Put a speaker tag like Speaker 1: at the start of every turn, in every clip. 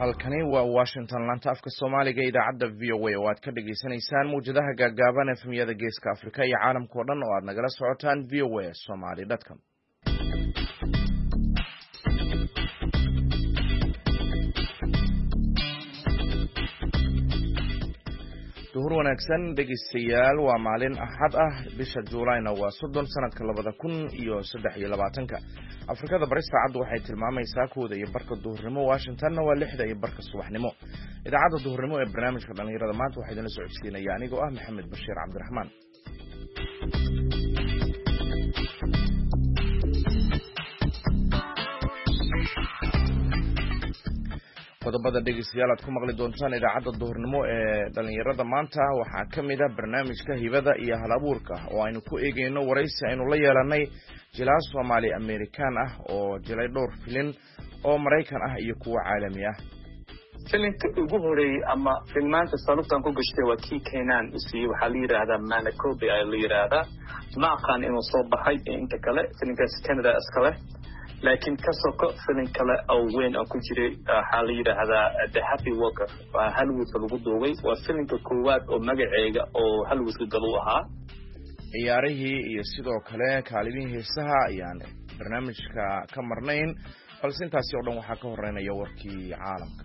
Speaker 1: halkani waa Washington laanta afka Soomaaliga idaacadda VOA oo aad ka dhageysanaysaan muujadaha gaagaaban ee efemyada Geeska Afrika iyo caalamka oo dhan oo aad nagala socotaan voasomali.com. duhur wanaagsan dhegeystayaal waa maalin axad ah bisha Juulaayna waa 30 sanadka 2023 Afrikada bari saacadu waxay tilmaamaysaa 1 iyo barka duhurnimo Washingtonna waa 6 iyo barka subaxnimo idaacadda duhurnimo ee barnaamijka dhalinyarada maanta waxay idin socodsiinaya anigoo ah Maxamed Bashiir Cabdiraxmaan qodobada dhegeystayaal aad ku maqli doontaan idaacadda duhurnimo ee dhalinyarada maanta waxaa ka mid ah barnaamijka hibada iyo hal-abuurka oo aynu ku eegayno waraysi aynu la yeelanay jilaal Soomaali Amerikaan ah oo jilay dhowr filin oo Maraykan ah iyo kuwa caalami ah.
Speaker 2: filimka ugu horeeyay ama filmaanta salubtan ku gashay waa kii Keenan isii waxa la yiraahdaa Manakobi ay la yiraahdaa ma aqaan inuu soo baxay inta kale filimkaas Canada askale laakiin ka soo filin kale oo weyn oo ku jiray waxa la yiraahdaa The Happy Walker waa Hollywood lagu duubay waa filimka koowaad oo magaceega oo Hollywood gal u ahaa
Speaker 1: ciyaarihii iyo sidoo kale kaalimihi heesaha ayaan barnaamijka ka marnayn balse intaasi oo dhan waxa ka horeynaya warkii caalamka.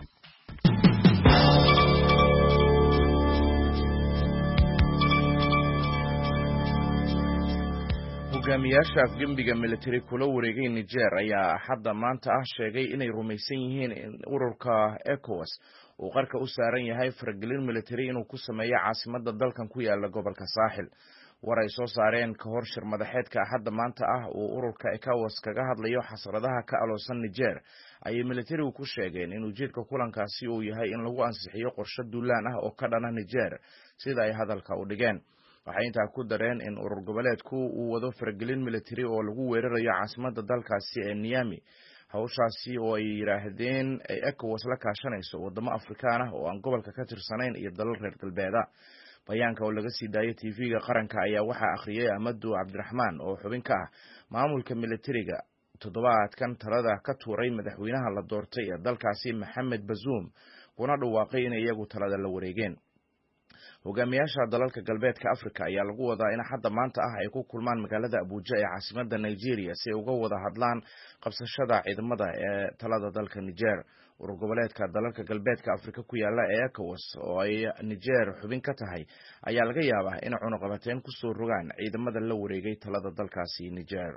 Speaker 1: hogaamiyaasha afgembiga military kula wareegay Niger ayaa hadda maanta sheegay inay rumaysan yihiin in ururka ECOWAS uu qarka u saaran yahay faragelin military inuu ku sameeyo caasimadda dalkan ku yaala gobolka Saaxil war ay soo saareen ka hor shir madaxeedka hadda maanta uu ururka ECOWAS kaga hadlayo xasradaha ka aloosan Niger ayay military ku sheegeen in ujeedka kulankaasi uu yahay in lagu ansixiyo qorshe duulaan ah oo ka dhana Niger sida ay hadalka u dhigeen waxay intaa ku dareen in urur goboleedku uu wado faragelin military oo lagu weerarayo caasimadda dalkaasi ee Niamey hawshaasi oo ay yiraahdeen ay ECOWAS la kaashanayso wadamo Afrikaan ah oo aan gobolka ka tirsanayn iyo dalal reer galbeeda bayaanka oo laga sii daayay TV-ga qaranka ayaa waxa akhriyay Ahmadu Cabdiraxmaan oo xubin ka ah maamulka militariga toddobaadkan talada ka tuuray madaxweynaha la doortay ee dalkaasi Maxamed Bazoum kuna dhawaaqay in iyagu talada la wareegeen hogaamiyaasha dalalka galbeedka Afrika ayaa lagu wadaa in hadda maanta ay ku kulmaan magaalada Abuja ee caasimadda Nigeria si ay uga wada hadlaan qabsashada ciidamada ee talada dalka Niger urur goboleedka dalalka galbeedka Afrika ku yaala ee ECOWAS oo ay Niger xubin ka tahay ayaa laga yaabaa in cunaqabateyn ku soo rogaan ciidamada la wareegay talada dalkaasi Niger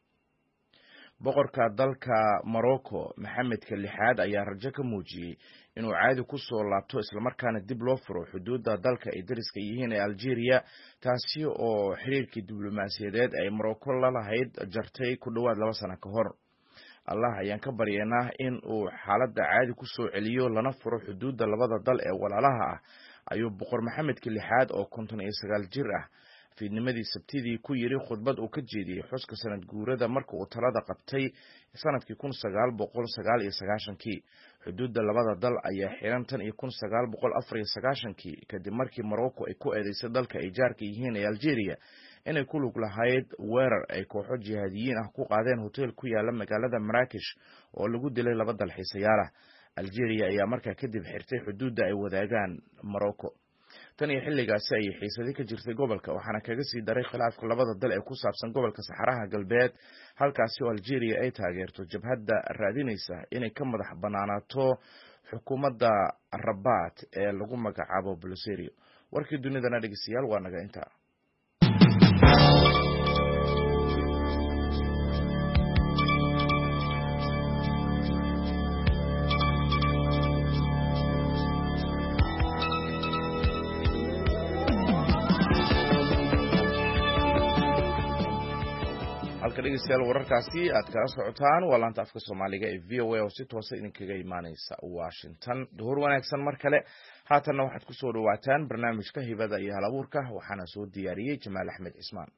Speaker 1: boqorka dalka Morocco Mohammed Lixaad ayaa rajo ka muujiyay inuu caadi ku soo laabto isla markaana dib loo furo xuduudda dalka ay dariska yihiin ee Algeria taasi oo xiriirkii diblomaasiyadeed ay Morocco la lahayd jartay ku dhawaad 2 sano ka hor Allah ayaan ka baryaynaa in uu xaaladda caadi ku soo celiyo lana furo xuduudda labada dal ee walaalaha ah ayuu boqor Mohammed Lixaad oo 59 jir ah fiidnimadii Sabtidii ku yiri khudbad uu ka jeediyay xuska sanad guurada marka uu talada qabtay sanadkii 1999 xuduudda labada dal ayaa xiran tan iyo 1994 kadib markii Morocco ay ku eedeysay dalka ay jaarka yihiin ee Algeria inay ku lug lahayd weerar ay kooxo jihaadiyiin ah ku qaadeen hotel ku yaala magaalada Marrakesh oo lagu dilay 2 dalxiisayaal ah Algeria ayaa markaa kadib xirtay xuduudda ay wadaagaan Morocco tan iyo xilligaasi ay xiisadii ka jirtay gobolka waxaana kaga sii daray khilaafka labada dal ee ku saabsan gobolka Saxaraha galbeed halkaasi oo Algeria ay taageerto jabhadda raadinaysa inay ka madax banaanaato xukuumadda Rabat ee lagu magacaabo Polisario warkii dunidana dhageystayaal waa naga inta dhegeystayaal wararkaasi aad kala socotaan waa laanta afka Soomaaliga ee VOA oo si toos ah idinkaga imaanaysa Washington duhur wanaagsan mar kale haatanna waxaad ku soo dhawaataan barnaamijka hibada iyo hal-abuurka waxaana soo diyaariyay Jamaal Axmed Cismaan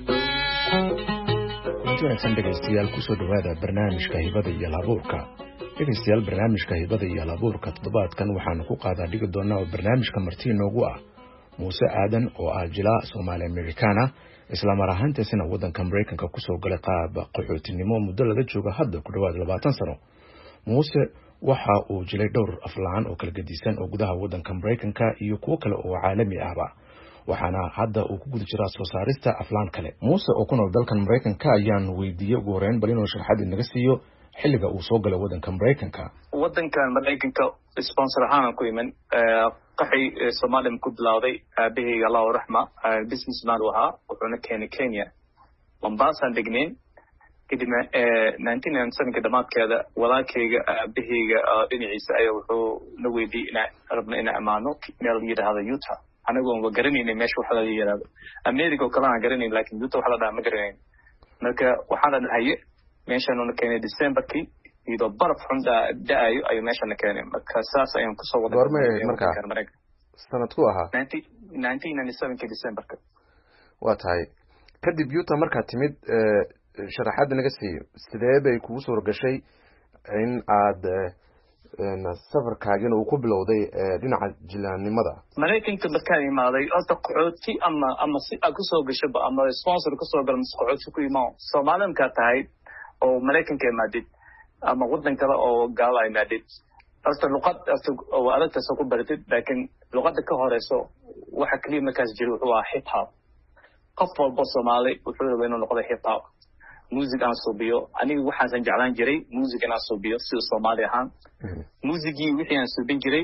Speaker 3: dhegeystayaal kusoo dhawaada barnaamijka hibada iyo hal-abuurka dhegeystayaal barnaamijka hibada iyo halabuurka toddobaadkan waxaanu ku qaadaa dhigi doonaa oo barnaamijka marti inoogu ah muuse aadan oo ah jilaa Soomaali Americana isla mar ahaantiisana waddanka Mareykanka kusoo galay qaab qaxootinimo muddo laga joogo hadda ku dhawaad 20 sano. muuse waxa uu jilay dhowr aflaan oo kala gedisan oo gudaha waddanka Mareykanka iyo kuwo kale oo caalami ahba, waxaana hadda uu ku guda jiraa soo saarista aflaan kale. muuse oo ku nool dalkan Mareykanka ayaan weydiiyey ugu horreyn bal inuu sharaxaad inaga siiyo xilliga uu soo galay waddanka Mareykanka.
Speaker 2: waddankan Mareykanka sponsor ahaan ku iman qaxay Soomaaliya ku bilowday aabahayga Allah raxma businessman wahaa wuxuuna keenay Kenya Mombasa degneen kadibna 1997 dhamaadkeeda walaalkayga aabahayga dhinaciisa ayaa wuxuu na weydiiyay inaan rabno inaan amaano meel yiraahdo Utah anagoon wa garanayna meesha waxa la yiraahdo America oo kale aan garanayna laakiin Utah waxa la dhahaa ma garanayna marka waxaan dhahay meeshaan oo keenay December-kii iyadoo baraf xun da'ayo ayuu meeshaan keenay marka saas ayaan ku soo waday
Speaker 3: goorma marka sanadku ahaa
Speaker 2: 1997 December-ka
Speaker 3: waa tahay kadib Utah marka timid sharaxaad naga siiyo sidee bay kugu soo gashay in aad safarkaagan uu ku bilowday dhinaca jilaanimada
Speaker 2: Mareykanka markaan imaaday horta qaxooti ama si aad ku soo gashay ama sponsor ku soo gal qaxooti ku imaan Soomaaliya ka tahay oo Mareykanka imaadid ama waddan kale oo gaal ay imaadid horta luqad oo aadta soo ku baratid laakiin luqadda ka horeyso waxa kaliya markaas jiro wuxuu ahaa hip hop qof walba Soomaali wuxuu rabaa inuu noqdo hip hop music aan suubiyo aniga waxaan jeclaan jiray music aan suubiyo sida Soomaali ahaan musicii wixii aan suubin jiray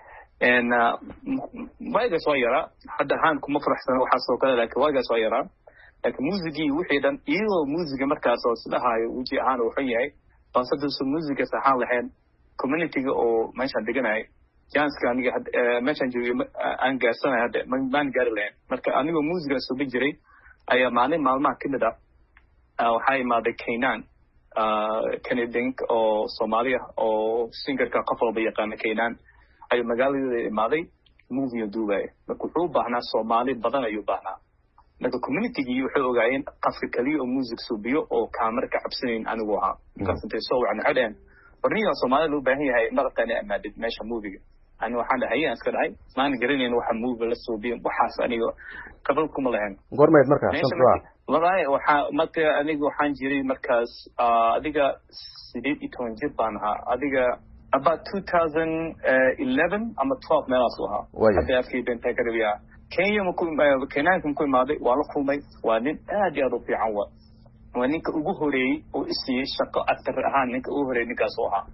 Speaker 2: waagas waa yaraa hadda ahaan kuma faraxsan waxa soo kale laakiin waagas waa yaraa laakiin musicii wixii dhan iyadoo musiga markaas oo sidahayo wiji ahaan wuxuu yahay baasada musiga saxan lahayn community-ga oo meesha deganay janska aniga meeshan joogay aan gaarsanay hadda maan gaari lahayn marka aniga musiga suubin jiray ayaa maalmaha kamid ah waxaa imaaday Keenan Canadian oo Soomaaliya oo singerka qof walba yaqaan Keenan ayuu magaalada imaaday movie Dubai marka wuxuu baahnaa Soomaali badan ayuu baahnaa marka community-gi wuxuu ogaayeen qafka kaliya oo music suubiyo oo kaamir ka cabsanayn anigu ahaa markaas intay soo wacna hadeen warniga Soomaaliya loo baahan yahay marqana amaadid meesha movie-ga ani waxaan dhahay aan iska dhahay maan garaneyn waxa movie la suubiyo waxaas aniga qabal kuma lahayn
Speaker 3: goormeed markaa sanadka
Speaker 2: wallahi waxa marka aniga waxaan jiray markaas adiga 18 jir baan ahaa adiga about 2011 ama 12 meelaas ahaa hadda afkii benta kariya Kenya Keenan ku imaaday waa la kulmay waa nin aad iyo aad u fiican waa ninka ugu horeeyay oo isii shaqo actor ahaan ninka ugu horeeyay ninkaas oo ahaa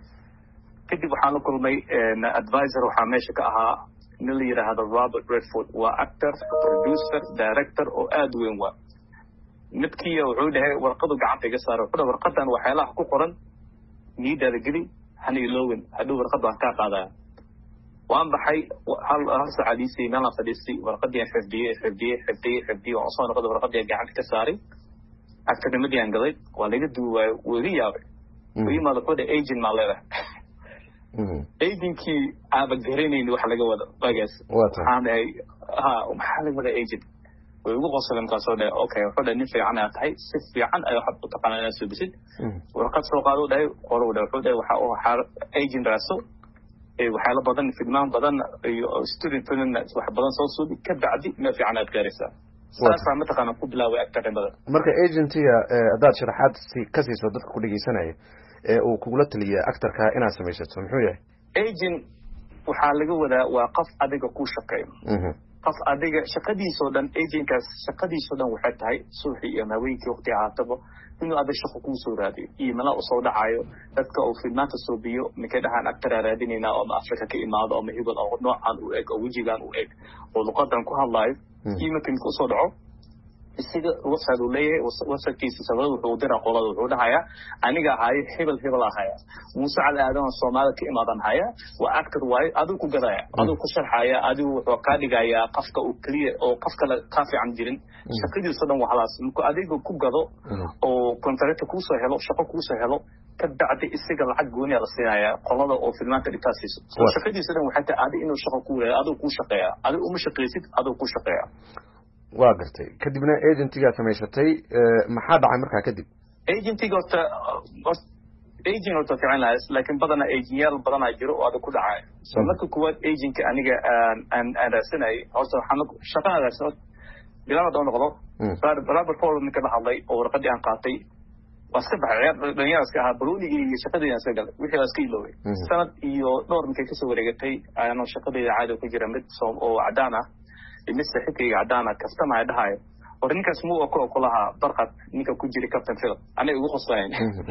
Speaker 2: kadib waxaan la kulmay advisor waxaa meesha ka ahaa nin la yiraahdo Robert Redford waa actor producer director oo aad weyn waa midkii wuxuu dhahay warqadu gacanta iga saaro wuxuu warqadan waxyaalaha ku qoran niidada geli hani loogan haduu warqad waan ka qaadaa waan baxay hal saacadiisii meel aan fadhiistay warqadii xifdiyay oo soo noqday warqadii gacanta ka saaray actornimadii aan galay waa laga duubay weli yaabay wiima la agent ma leedahay agentkii aaba garanayni wax laga wado bagaas waxaan dhahay maxaa laga wada agent way ugu qosaleen kaasoo dhahay okay wuxuu dhahay nin fiican aad tahay si fiican ay wax u taqaanaa inaad soo bisid warqad soo qaado dhahay qoro dhahay wuxuu dhahay waxa agent raaso waxyaalo badan filmaan badan iyo student film wax badan soo suubi ka bacdi ma fiican aad gaaraysaa saasa ma taqaana ku bilaaway actornimada
Speaker 3: marka agentiga hadaad sharaxaad ka siiso dadka ku dhageysanaya uu kugula taliya actorka inaad samaysato muxuu yahay
Speaker 2: agent waxaa laga wadaa waa qof adiga ku shaqeeyo qof adiga shaqadiisoo dhan agentkaas shaqadiisoo dhan waxay tahay suuxi iyo haweenkii waqti ahaataba inuu adiga shaqo ku soo raadiyo iyo mala soo dhacayo dadka oo filmaanta soo biyo markay dhahaan actor raadinayna oo Afrika ka imaado ama hibad oo noocan u eg oo wajigan u eg oo luqadan ku hadlayo kiimakin ku soo dhaco isiga website uu leeyahay website-kiisa sabab wuxuu diraa qolada wuxuu dhahayaa aniga ahay hebel ahaya Muuse Cali Aadan Soomaali ka imaadan haya waa actor way adigu ku gadaya adigu ku sharxaya adigu wuxuu ka dhigayaa qafka uu kaliya oo qafka ka fiican jirin shaqadiisa dhan waxaas markuu adigu ku gado oo contract ku soo helo shaqo ku soo helo ka bacdi isiga lacag gooni la siinaya qolada oo filmaanta dhigtaasiiso shaqadiisa dhan waxay tahay adigu inuu shaqo ku leeyahay adigu ku shaqeeya adigu uma shaqeysid adigu ku shaqeeya
Speaker 3: waa gartay kadibna agentiga samaysatay maxaa dhacay markaa kadib
Speaker 2: agentiga aging oo fiican lahays laakiin badana aging badana jiro oo aad ku dhacay soo marka kuwaad aging ka aniga aan raasanay horta waxaan shaqada soo bilaa doon noqdo barabara forum ka hadlay oo warqadii aan qaatay waska baxay dhalinyarada ahaa baruunigi iyo shaqadii aan sagal wixii la iska iloway sanad iyo dhowr markay ka soo wareegatay ayaan shaqadii caadi ku jira mid soo oo cadaan ah mid saxiibkayga cadaan ah customer ay dhahay ninkaas muu oo kulaha barqad ninka ku jiri captain philip aniga ugu qoslayeen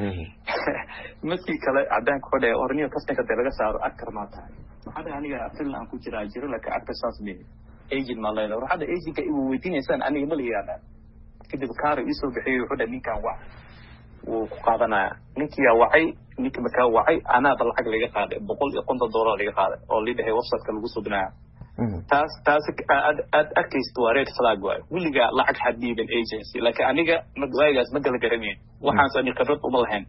Speaker 2: midkii kale cadaanka fadhiya orniyo customer ka laga saaro akar ma tahay maxaa aniga film aan ku jira jiro laakiin actor saas leeyahay agent ma leeyahay waxada agent ka igu weydiinaysan aniga ma leeyahay kadib kaar isoo bixiyay wuxuu ninkan wax uu ku qaadanaya ninkii yaa wacay ninkii markaa wacay anaa lacag laga qaaday $150 laga qaaday oo lidhahay website-ka lagu soo binaya taas aad arkaysto waa red flag waay weligaa lacag xadiiban agency laakiin aniga magaygaas ma kala garanayn waxaas ani khibrad uma lahayn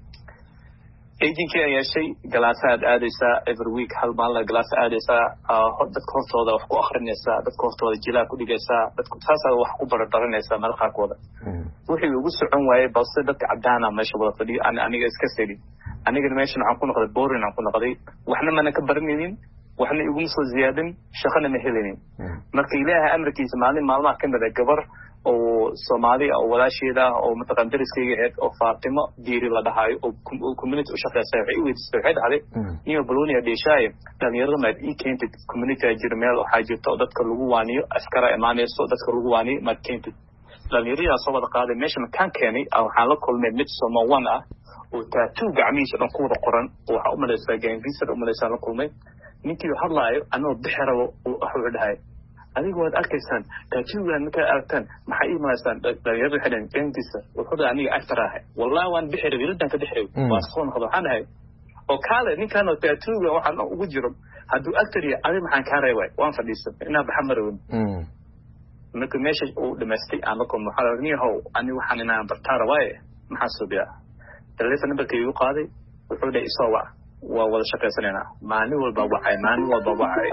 Speaker 2: agency ayaa yeeshay galaasaad aadaysaa every week hal maalin galaas aadaysaa dadka hortooda wax ku akhrinaysaa dadka hortooda jilaa ku dhigaysaa dadka taasaa wax ku baranaysaa meel qaarkooda wixii ugu socon waayay balse dadka cadaana meesha wada fadhiyo aniga iska sari anigana meeshan waxaan ku noqday boring aan ku noqday waxna mana ka baranaynin waxna iguma soo ziyaadin shaqana ma helinin marka ilaahay amarkiisa maalmaha ka mid ah gabar oo Soomaali oo walaasheeda oo mataqaan dariskayga ahayd oo Faatimo diiri la dhahayo oo community u shaqeysay waxay weydiisay waxay dhahday niyo Bologna dheeshay dhalinyarada ma ii keentay community jirmeel oo xaajirto dadka lagu waaniyo askara imaanayso dadka lagu waaniyo ma keentay dhalinyarada soo wada qaaday meesha kan keenay waxaan la kulmay mid Soomaali ah oo tattoo gacmihiisa dhan ku wada qoran oo waxa u maleysay gangster u maleysay la kulmay ninkii hadlaayo anoo bixirabo wuxuu dhahay adigu waad arkaysaan tattoo-gan marka aragtaan maxay ii malaysaan dhalinyarada xidhan gangster wuxuu dhahay aniga actor ah wallahi waan bixir wiildan ka bixir waa soo noqdo waxaan ahay oo kale ninkan oo tattoo-ga waxaan ugu jiro hadduu actor yahay adiga maxaan ka reebay waan fadhiisan inaa baxmaroon marka meesha uu dhameystay aan la kulmo waxaa niyahow aniga waxaan inaan bartaara waaye maxaa soo biyaa telefoon numberkii uu qaaday wuxuu dhahay isoo waa wada shaqeysanaynaa maalin walba wacay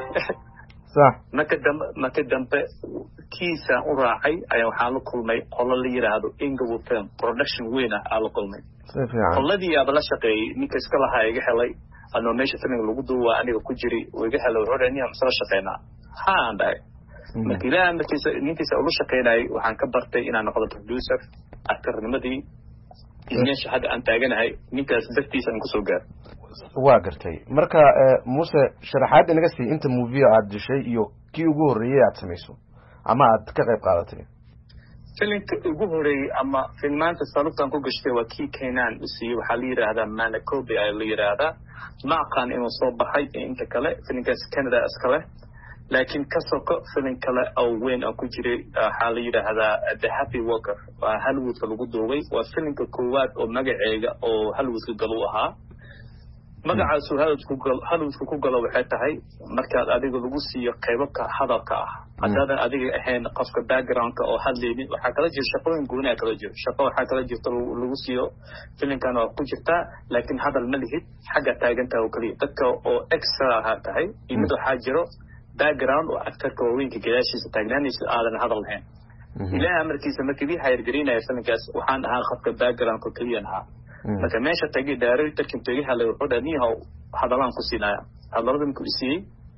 Speaker 3: صح
Speaker 2: marka dambe kiisa u raacay ayaa waxaan la kulmay qolo la yiraahdo Inglewood Film Production weyn ah la kulmay qoladii aad la shaqeeyay ninka iska lahaa iga helay anoo meesha filmka lagu duuba aniga ku jiray oo iga helay wuxuu dhahay inaan soo shaqeynaa haan dhahay marka ilaa ninkiisa uu shaqeynay waxaan ka bartay inaan noqdo producer actornimadii meesha hadda aan taaganahay ninkaas dartiisa aan ku soo gaar
Speaker 3: waa gartay marka Muuse sharaxaad inaga sii inta movie aad dishay iyo kii ugu horeeyay aad sameeyso ama aad ka qayb qaadatay
Speaker 2: filmka ugu horeeyay ama filmaanta sanadkan ku gashay waa kii Keenan usii waxa la yiraahdaa Manakobi ay la yiraahdaa ma aqaan inuu soo baxay inta kale filmkaas Canada askale laakiin ka soo film kale oo weyn oo ku jiray waxa la yiraahdaa The Happy Walker waa Hollywood lagu duubay waa filmka koowaad oo magaceega oo Hollywood gal u ahaa magacaas Hollywood ku galo waxay tahay markaad adiga lagu siiyo qaybka hadalka ah hadda adiga ahayn qofka background-ka oo hadleeyay waxa kala jira shaqooyin gooni kala jira shaqo waxa kala jirta lagu siiyo filmkan oo ku jirta laakiin hadal ma lihid xagga taaganta oo kaliya dadka oo extra ah tahay imid waxa jiro background oo actor-ka weynka gadaashiisa taagnaanaysa aadan hadal lahayn ilaa markiisa markii hayr garinaya filmkaas waxaan ahaa qofka background-ka kaliya ahaa marka meesha tagay director-kii tagay halay wuxuu dhahay hadalaan ku siinaya hadaladan ku siiyay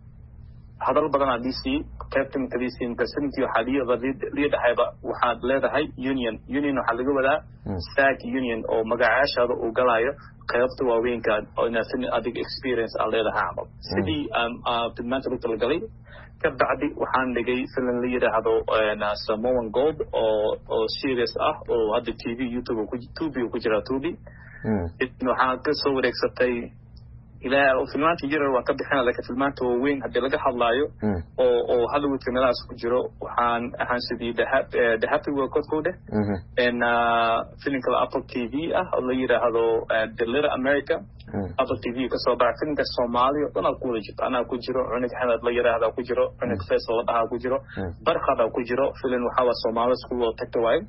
Speaker 2: hadal badan aan DC captain kadiisiin kasintii waxa leedahay waxaad leedahay union waxa laga wadaa SAG union oo magacaashada uu galayo qaybta waaweynka oo inaasin adig experience aan leedahay amal sidii maanta lagu talagalay ka bacdi waxaan dhigay film la yiraahdo Samoan Gold oo series ah oo hadda TV YouTube ku jira Tubi waxaan ka soo wareegsatay ilaa filmaanta jira waa ka bixinaa laakiin filmaanta weyn hadii laga hadlaayo oo Hollywood meelahaas ku jiro waxaan ahaan sidii The Happy Walker code filmka Apple TV ah oo la yiraahdo The Little America Apple TV ka soo baxay filmka Soomaaliya oo ku jiro anaa ku jiro cunug xanad la yiraahdo ku jiro cunug Faisal la dhahaa ku jiro barqada ku jiro film waxa waa Soomaali isku wada tagtay waay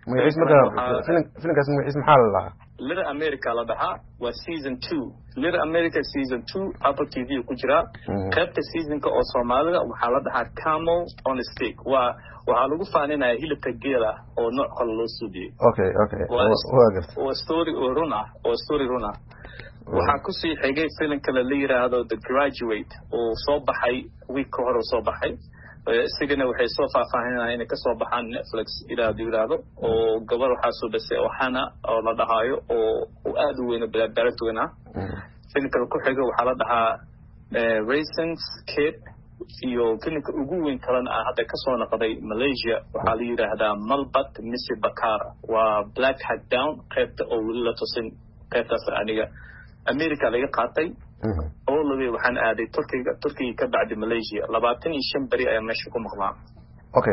Speaker 3: filmkaas magaciisa maxaa la dhahaa
Speaker 2: Little America la dhahaa waa season 2 Little America season 2 Apple TV ku jira qaybta seasonka oo Soomaalida waxa la dhahaa Camel on a Stick waxa lagu faaninayaa hilibka geela oo nooc kale loo suudiyay
Speaker 3: okay waa
Speaker 2: story runa waxaa kusii xigay filim kale la yiraahdo The Graduate oo soo baxay week ka hor soo baxay isigana waxay soo faahfaahinayaan inay ka soo baxaan Netflix yiraahdo oo gabar waxaa soo dhashay waxana oo la dhahayo oo aad u weyn baratuna filimka ku xiga waxaa la dhahaa Raisins Kid iyo filimka ugu weyn kalena hadda ka soo noqday Malaysia waxaa la yiraahdaa Malbat Misi Bakara waa Black Hat Down qaybta oo weli la tusin qaybtaas aniga America laga qaatay oo labi waxaan aaday Turkiga ka bacdi Malaysia 25 bari ayaa meesha ku maqnaa
Speaker 3: okay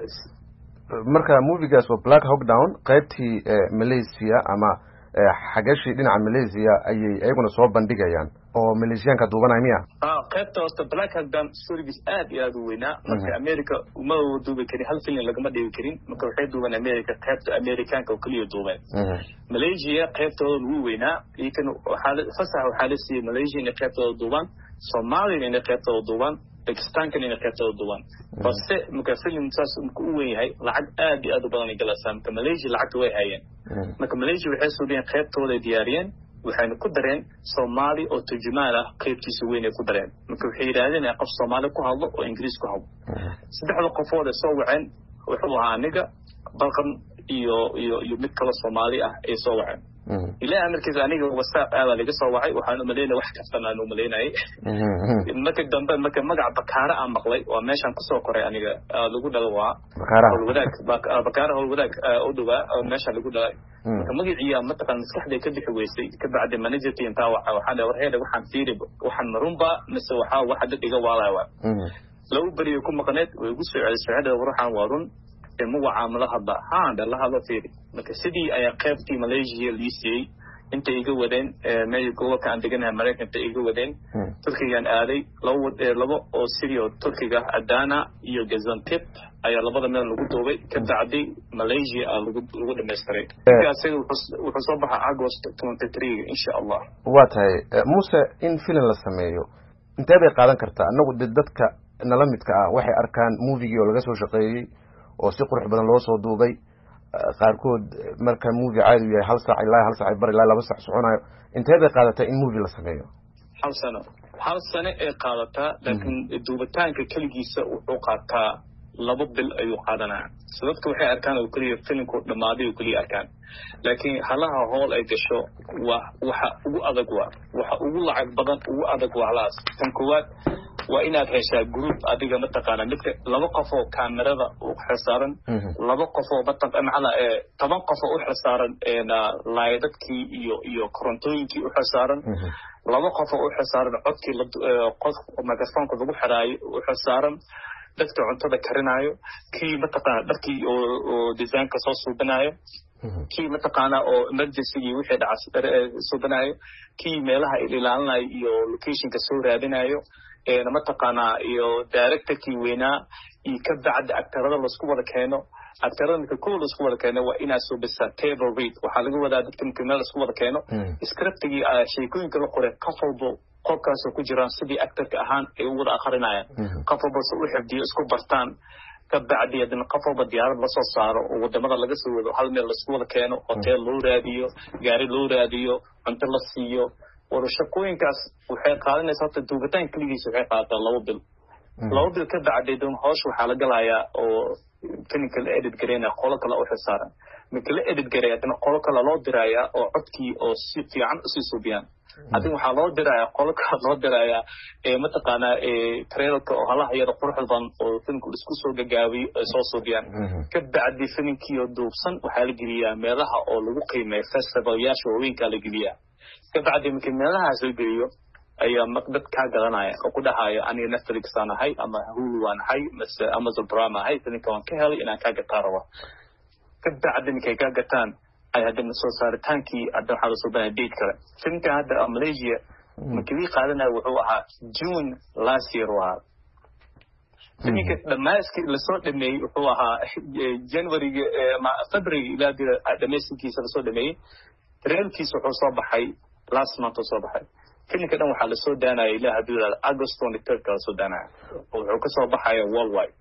Speaker 3: marka movie-gaas waa Black Hawk Down qaybtii Malaysia ama xagashi dhinaca Malaysia ayay ayaguna soo bandhigayaan oo Malaysiyaanka duubanay miya
Speaker 2: qaybta hosta Black Hawk Down stories aad iyo aad u weynaa marka America uma duubi karin hal film lagama dhigi karin marka waxay duuban America qaybta Americanka oo kaliya duuban Malaysia qaybtooda ugu weynaa iyakan waxaa la siiyay Malaysia in qaybtooda duuban Soomaaliya in qaybtooda duuban Pakistan in qaybtooda duuban balse marka film saas u weyn yahay lacag aad iyo aad u badan ay galaysaa marka Malaysia lacag way hayeen marka Malaysia waxay soo dhigeen qaybtooda diyaariyeen waxayna ku dareen Soomaali oo turjumaan ah qaybtiisa weyn ay ku dareen marka waxay yiraahdeen qof Soomaali ku hadlo oo Ingiriis ku hadlo saddexda qofood soo waceen wuxuu ahaa aniga balqan iyo mid kale Soomaali ah ay soo waceen ilaa amarkiisa aniga WhatsApp aad laga soo wacay waxaan u maleynaa wax kasta aan u maleynay marka dambe marka magac Bakara aan maqlay waa meeshan ku soo koray aniga lagu dhalo waa Bakara hol wadaag oo dhawaa oo meesha lagu dhalay magaciisa mataqaan maskaxday ka bixi weysay ka bacdi managerka inta waxaan warheeda waxaan fiirib waxaan marunba mise waxa dhiga waalaa law bariyo ku maqneed way ugu soo celisay waxaan waarun ma wacaamalaha ba la fiiri marka sidii ay qaybtii Malaysia liisay inta iga wadeen meel gobolka aan deganahay Mareykanka iga wadeen Turkigan aaday labo oo Syria Turkiga Adana iyo Gaziantep ayaa labada meel lagu duubay ka bacdi Malaysia lagu dhameystiray kaasiga wuxuu soo baxay August 23 insha Allah
Speaker 3: waa tahay Muuse in film la sameeyo intee bay qaadan kartaa anagu dadka nala midka ah waxay arkaan movie-gii oo laga soo shaqeeyay oo si qurux badan loo soo duubay qaarkood marka movie caadi yahay hal saac ilaa 2 saac soconayo intee bay qaadataa in movie la sameeyo
Speaker 2: hal sano ay qaadataa laakiin duubitaanka kaligiisa wuxuu qaataa 2 bil ayuu qaadanaa sababta waxay arkaan oo kaliya filmku dhamaaday oo kaliya arkaan laakiin halaha hool ay gasho waxa ugu adag waxa ugu lacag badan ugu adag halaas tan koowaad waa inaad heshaa group adiga mataqaana midka 2 qof oo kaamirada u xilsaaran 2 qof oo mataqaana 10 qof oo u xilsaaran laydadkii iyo korontooyinkii u xilsaaran 2 qof oo u xilsaaran codkii qof microphone lagu xiraayo u xilsaaran dadka cuntada karinayo kii mataqaana dharkii oo design-ka soo suubanayo kii mataqaana oo emergency wixii dhacay suubanayo kii meelaha ilaalinayo iyo location-ka soo raadinayo mataqaana iyo director-kii weynaa iyo ka bacda actorada la isku wada keeno actorada marka kooda isku wada keeno waa inaa soo bisaa table read waxaa laga wadaa dadka marka meel isku wada keeno scriptigii sheekooyinka la qoray qofalbo qofkaas ku jiraan sidii actorka ahaan ay u wada akhrinayaan qofalbo soo u xifdiyo isku bartaan ka bacdi hadana qofalba diyaarad la soo saaro oo wadamada laga soo wado hal meel la isku wada keeno hotel loo raadiyo gaari loo raadiyo cunto la siiyo wada shaqooyinkaas waxay qaadanaysaa horta duubitaan kaligiisa waxay qaadataa 2 bil 2 bil ka bacdi hawsha waxaa la galayaa oo filimka la edit gareynaya qolo kale u xisaaran marka la edit gareeya hadana qolo kale loo dirayaa oo codkii oo si fiican u sii suubiyaan hadana waxaa loo dirayaa qolo kale loo dirayaa mataqaana trailerka oo halaha yada quruxda badan oo filimku isku soo gagaabiyo soo suubiyaan ka bacdi filimkii oo duubsan waxaa la geliyaa meelaha oo lagu qiimeeyo festival-yaasha waaweynka la geliyaa ka bacdi markii meelahaas la geliyo ayaa dad ka gadanaya oo ku dhahayo aniga Netflix aan ahay ama Hulu aan ahay mise Amazon Prime ahay filimka waan ka helay inaan ka gataa rabo ka bacdi markay ka gataan ay hadana soo saaritaankii hadda waxaa la soo banay date kale filimka hadda Malaysia markii qaadanaya wuxuu ahaa June last year filimka dhamaaskii la soo dhameeyay wuxuu ahaa January February ilaa dhameyskiisa la soo dhameeyay trailerkiisa wuxuu soo baxay last month soo baxay filimka dhan waxaa la soo daanayay ilaa hadii August 23 ka soo daanaya wuxuu ka soo baxay worldwide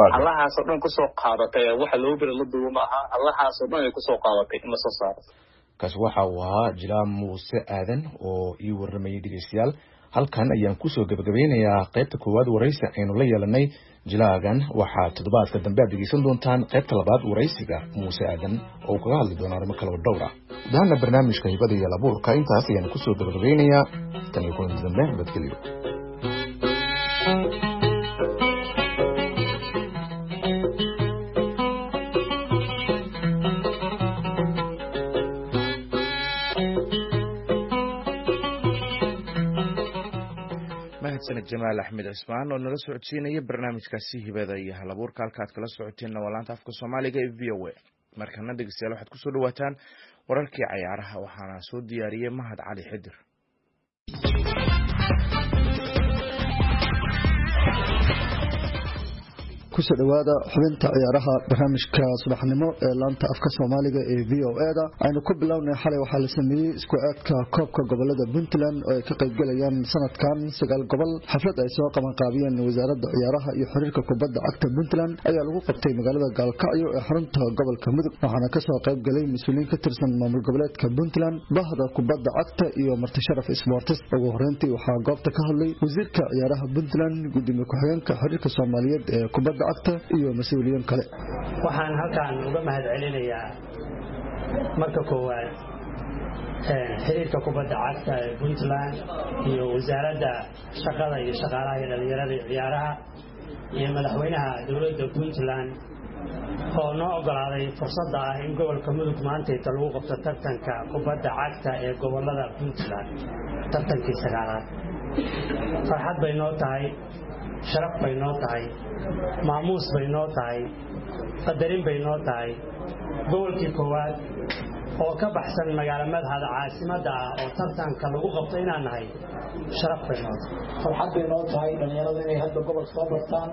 Speaker 2: allahaas oo dhan ku soo qaadatay waxa loo biro la duubo maaha allahaas oo dhan ay ku soo qaadatay in la soo saaro
Speaker 3: kaas waxa uu ahaa jilaa muuse aadan oo ii warramayay dhegeystayaal halkan ayaan kusoo gabagabeynayaa qaybta koowaad waraysi aynu la yeelanay jilaagan waxaa toddobaadka dambe aad dhegeysan doontaan qaybta labaad waraysiga muuse aadan oo kaga hadli doona arrimo kale oo dhowr ah daana barnaamijka hibada iyo halabuurka intaas ayaan kusoo gabagabeynayaa tan iyo kulanti dambe nabadgelyo
Speaker 1: jamaal axmed cismaan oo nala socodsiinaya barnaamijkaasi hibada iyo halabuurka halkaad kala socoteen waa laanta afka soomaaliga ee VOA markana dhegeystayaal waxaad kusoo dhawaataan wararkii cayaaraha waxaana soo diyaariyey mahad cali xidir
Speaker 4: kusoo dhawaada xubinta ciyaaraha barnaamijka subaxnimo ee laanta afka Soomaaliga ee VOA-da aynu ku bilownay xalay waxa la sameeyay isku aadka koobka gobolada Puntland oo ay ka qayb galayaan sanadkan 9 gobol xaflad ay soo qaban qaabiyeen wasaaradda ciyaaraha iyo xiriirka kubadda cagta Puntland ayaa lagu qabtay magaalada Gaalkacyo ee xarunta gobolka Mudug waxaana ka soo qayb galay mas'uuliyiin ka tirsan maamul goboleedka Puntland bahda kubadda cagta iyo marti sharaf sports ugu horeyntii waxaa goobta ka hadlay wasiirka ciyaaraha Puntland gudoomiye ku-xigeenka xiriirka Soomaaliyeed ee kubadda iyo mas'uuliyiin kale
Speaker 5: waxaan halkaan uga mahad celinayaa marka koowaad xiriirka kubadda cagta ee Puntland iyo wasaaradda shaqada iyo shaqaalaha iyo dhalinyarada ciyaaraha iyo madaxweynaha dowladda Puntland oo noo ogolaaday fursadda ah in gobolka Mudug maanta lagu qabto tartanka kubadda cagta ee gobolada Puntland tartankii 9aad farxad bay noo tahay sharaf bay noo tahay maamuus bay noo tahay qadarin bay noo tahay gobolkii koowaad oo ka baxsan magaalo madaxda caasimadda ah oo tartanka lagu qabto inaan nahay sharaf bay noo tahay
Speaker 6: farxad bay noo tahay dhalinyarada inay hadda gobol soo bartaan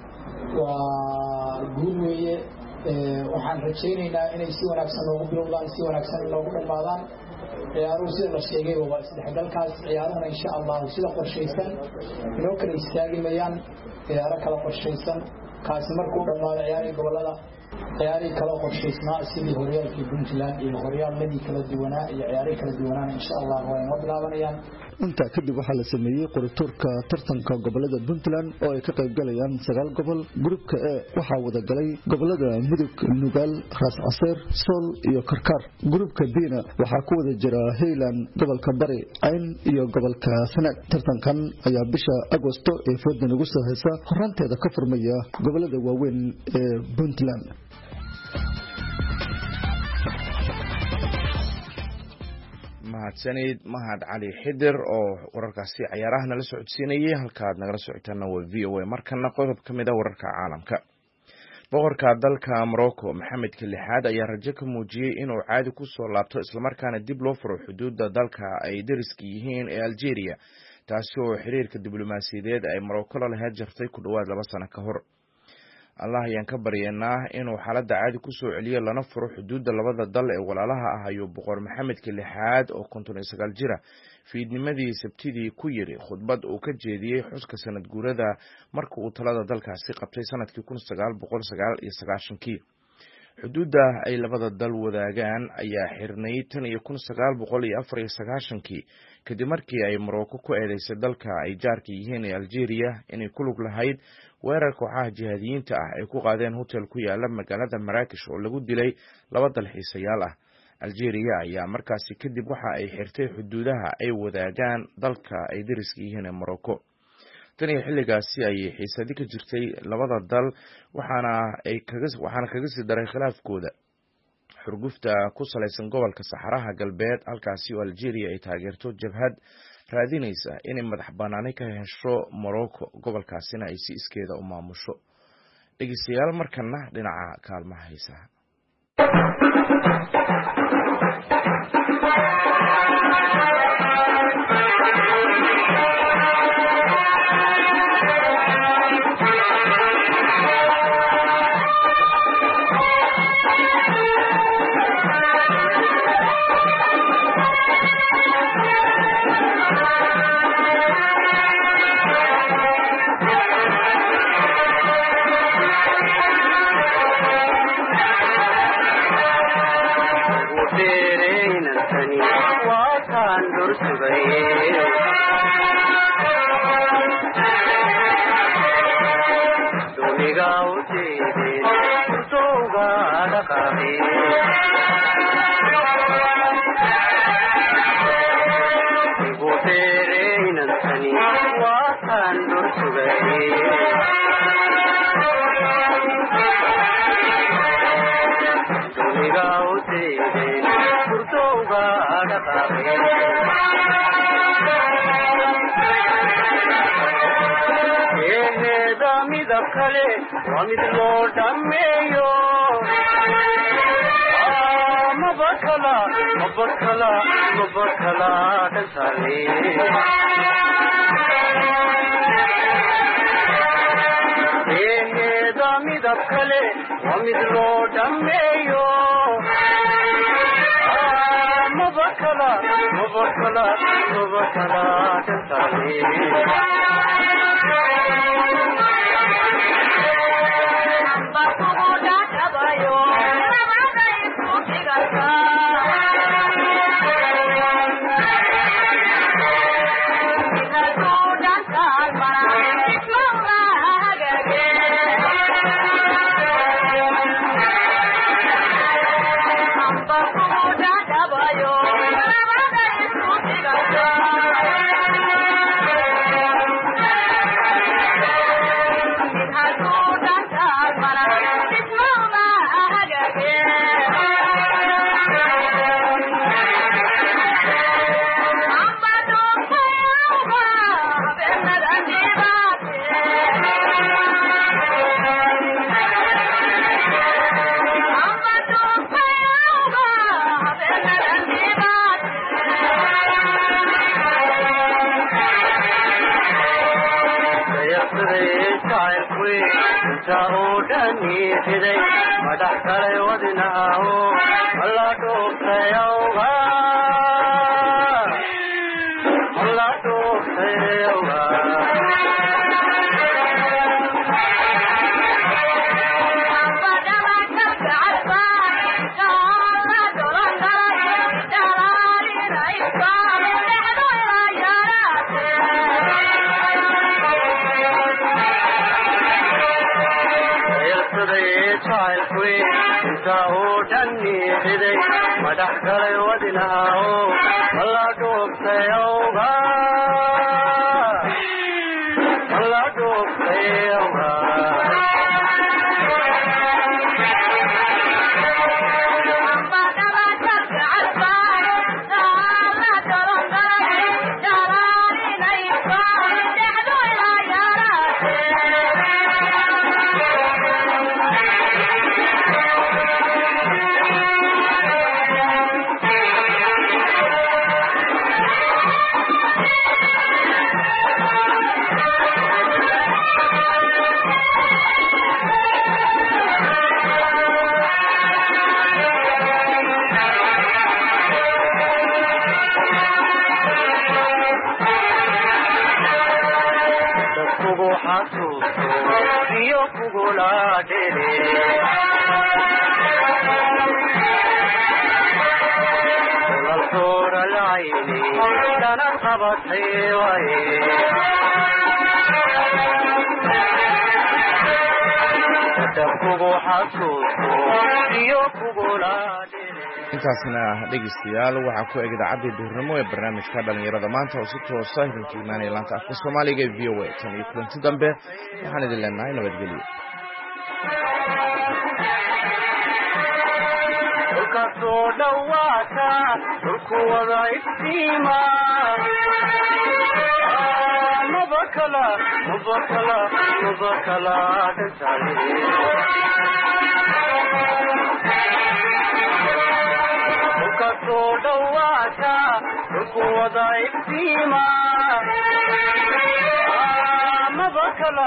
Speaker 6: waa guul weeye waxaan rajaynaynaa inay si wanaagsan loogu bilowdaan si wanaagsan loogu dhammaadaan ciyaaruhu sida la sheegay waa isdhexgalkaas ciyaaruhuna insha Allah sida qorshaysan inoo kala istaagi mayaan ciyaaro kala qorshaysan kaasi markuu dhammaado ciyaarihii gobolada ciyaarihii kala qorshaysnaa sidii horyaalkii Puntland iyo horyaaladii kala duwanaa iyo ciyaarihii kala duwanaa insha Allah waa inoo bilaabanayaan
Speaker 4: inta kadib waxaa la sameeyay qorituurka tartanka gobolada Puntland oo ay ka qayb galayaan 9 gobol groupka A waxaa wada galay gobolada Mudug Nugaal Ras Caseer Sool iyo Karkar groupka B waxaa ku wada jira Highland gobolka Bari Ayn iyo gobolka Sanaag tartankan ayaa bisha Agoosto ee foodan ugu soo haysa horanteeda ka furmaya gobolada waaweyn ee Puntland
Speaker 1: mahadsanid mahad cali xidir oo wararkaasi ciyaaraha nala socodsiinayay halkaad nagala socotaana waa VOA markana qodob ka mid ah wararka caalamka boqorka dalka Morocco Mohamed Lixaad ayaa rajo ka muujiyay inuu caadi ku soo laabto islamarkaana dib loo furo xuduudda dalka ay dariska yihiin ee Algeria taasi oo xiriirka diblomaasiyadeed ay Morocco la lahayd jartay ku dhawaad 2 sano ka hor Allah ayaan ka baryaynaa inuu xaaladda caadi ku soo celiyo lana furo xuduudda labada dal ee walaalaha ah ayuu boqor Mohamed Lixaad oo 59 jira fiidnimadii Sabtidii ku yiri khudbad uu ka jeediyay xuska sanad guurada markii uu talada dalkaasi qabtay sanadkii 1999 xuduudda ay labada dal wadaagaan ayaa xirnay tan iyo 1994 kadib markii ay Morocco ku eedeysay dalka ay jaarka yihiin ee Algeria inay ku lug lahayd weerar kooxaha jihaadiyiinta ah ay ku qaadeen hotel ku yaala magaalada Marrakesh oo lagu dilay 2 dalxiisayaal ah Algeria ayaa markaasi kadib waxa ay xirtay xuduudaha ay wadaagaan dalka ay dariska yihiin ee Morocco tan iyo xilligaasi ay xiisadi ka jirtay labada dal waxaana kaga sii daray khilaafkooda xurgufta ku salaysan gobolka Saxaraha Galbeed halkaasi oo Algeria ay taageerto jabhad raadinaysa inay madax banaani ka hesho Morocco gobolkaasina ay si iskeeda u maamusho dhageystayaal markana dhinaca kaalmaha heesaha
Speaker 7: dhaqaaqi igu dheereynantani waa kaan dhur sugay duniga u deeday hurdowga dhaqaaqi eheeda midab kale waa mid loo dhammeeyo mabakala dhantaale eheeda midab kale waa mid loo dhammeeyo mabakala dhantaale madax kale wadinaaho alla dhuuftayawga madax kale wadinaaho alla dhuuftayawga
Speaker 1: intaasna dhegeystayaal waxaa ku eg idaacadii duhurnimo ee barnaamijka dhalinyarada maanta oo si toosa idinka imaanaya laanta afka soomaaliga ee v o a tan iyo kulanti dambe waxaan idin leenahay nabadgelyo
Speaker 7: dhulkasoo dhawaata dhulku wada iftiima mabakala dhantaale dhulkasoo dhawaata dhulku wada iftiima mabakala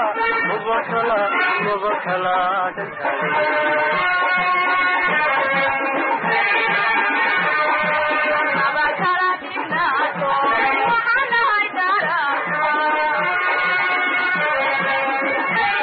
Speaker 7: dhantaale